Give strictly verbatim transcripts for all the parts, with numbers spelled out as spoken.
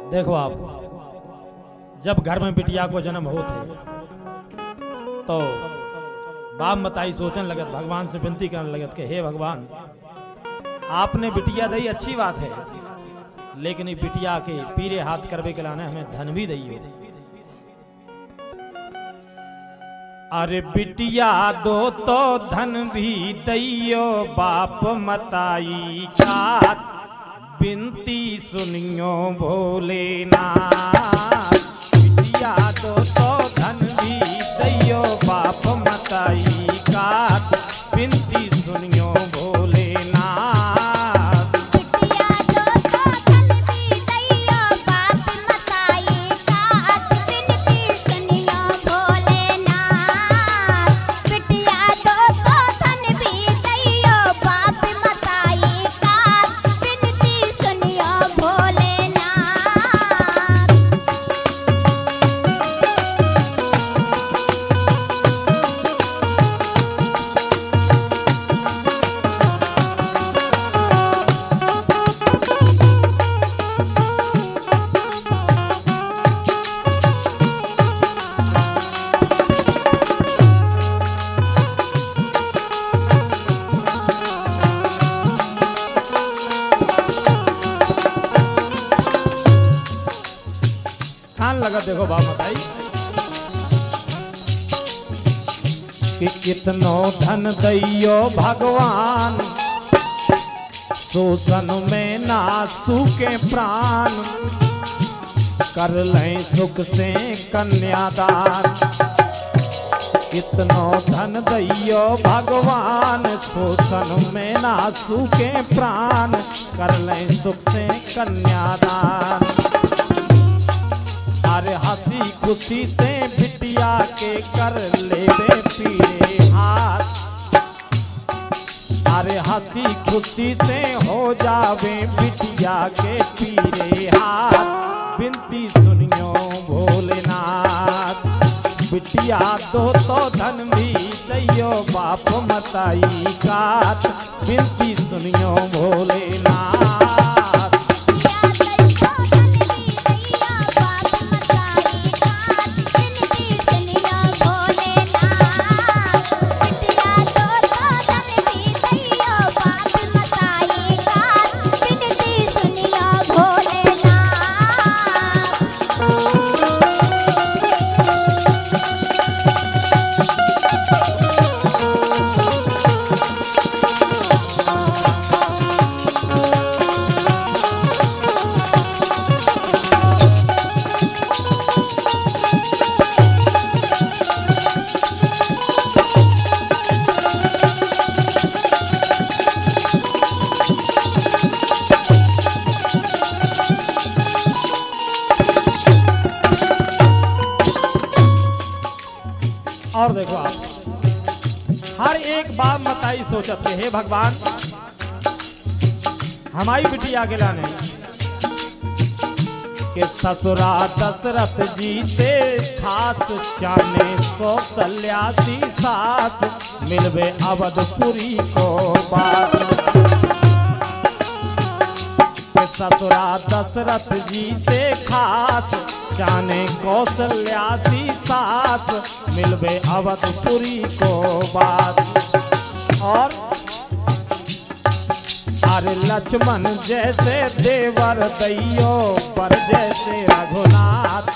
देखो आप, जब घर में बिटिया को जन्म होते तो बाप मताई सोचने लगत, भगवान से विनती करने लगत कि हे भगवान, आपने बिटिया दी अच्छी बात है, लेकिन बिटिया के पीरे हाथ करवे के लाने हमें धन भी दइयो। अरे बिटिया दो तो धन भी दइयो, बाप मताई का बिनती सुनियो भोलेनाथ। बिटिया दो तो धन भी दइयो, बाप मताई का बिनती सुनियो भोलेनाथ। लगा देखो बाप मताई कि कितनो धन दइयो भगवान, शोषण में ना सूखे प्राण, कर लें सुख से कन्यादान। कितनो धन दइयो भगवान, शोषण में ना सूखे प्राण, कर लें सुख से कन्यादान। अरे हंसी खुशी से बिटिया के कर लेवे पीरे हाथ। अरे हंसी खुशी से हो जावे बिटिया के पीरे हाथ, बिनती सुनियो भोलेनाथ। बिटिया दो तो धन भी दइयो, बाप मताई का बिनती सुनियो भोलेनाथ। और देखो आप, हर एक बाप मताई सोचत के हे भगवान, हमारी बिटिया के लाने के ससुरा दशरथ जी से खास, जाने कौशल्या सी सास, मिलवे अवधपुरी को बात। के ससुरा दशरथ जी से खास, जाने कौशल्या सी सास, मिलवे अवधपुरी को बात। और अरे लक्ष्मण जैसे देवर दइयो, पर जैसे रघुनाथ।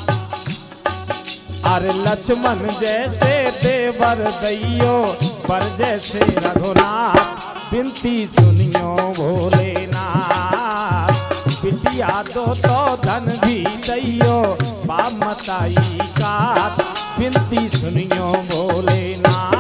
अरे लक्ष्मण जैसे देवर दइयो, पर जैसे रघुनाथ, बिनती सुनियो भोलेनाथ। बिटिया दो तो धन भी दइयो, बाप मताई का बिनती सुनियो भोलेनाथ।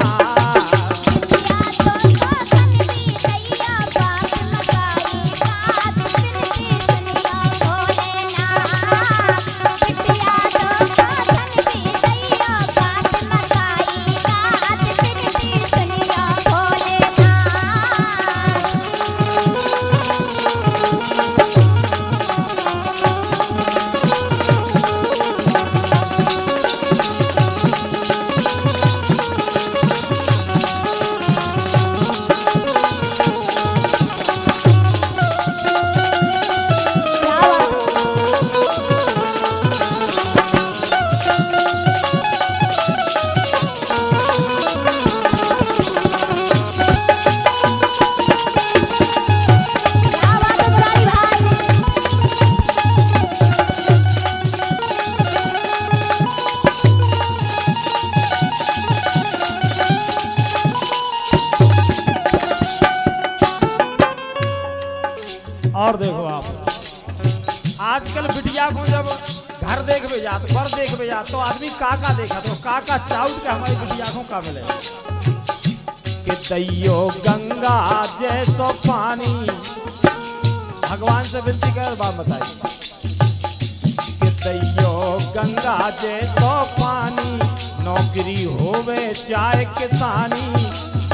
और देखो आप आजकल बिटिया को जब घर देख भी जा तो बर देख भी जा तो आदमी काका देखा तो काका चाउट के हमारी बिटिया को का मिले कि दैयो गंगा जैसो पानी। भगवान से विनती कर बात बताइए कि दैयो गंगा जैसो पानी नौकरी होवे चाहे किसानी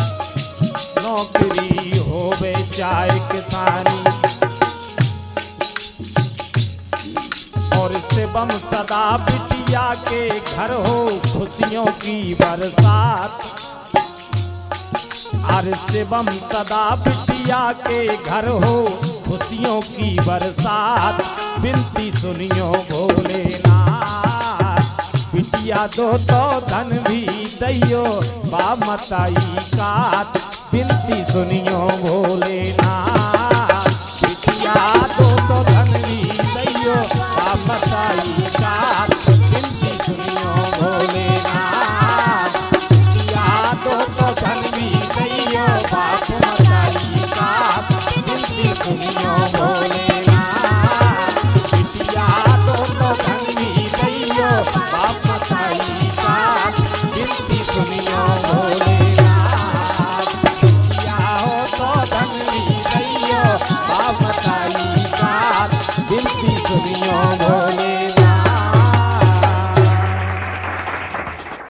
नौकरी होवे चाहे किसानी और शिवम सदा बिटिया के घर हो खुशियों की बरसात। और शिवम सदा बिटिया के घर हो खुशियों की बरसात। बिनती सुनियो भोलेनाथ बिटिया दो तो धन भी दैयो बा मताई कात। बिनती सुनियो भोलेनाथ बिटिया दो तो धन भी दैयो बा मताई कात। बिनती सुनियो भोलेनाथ बिटिया दो तो धन भी दैयो बाप मताई कात। बिनती सुनियो भोलेनाथ बिटिया दो तो धन भी दैयो बाप मताई कात। बिनती सुनियो भोलेनाथ बिटिया हो तो धन भी दैयो बाप मताई कात। बिनती सुनियो भोले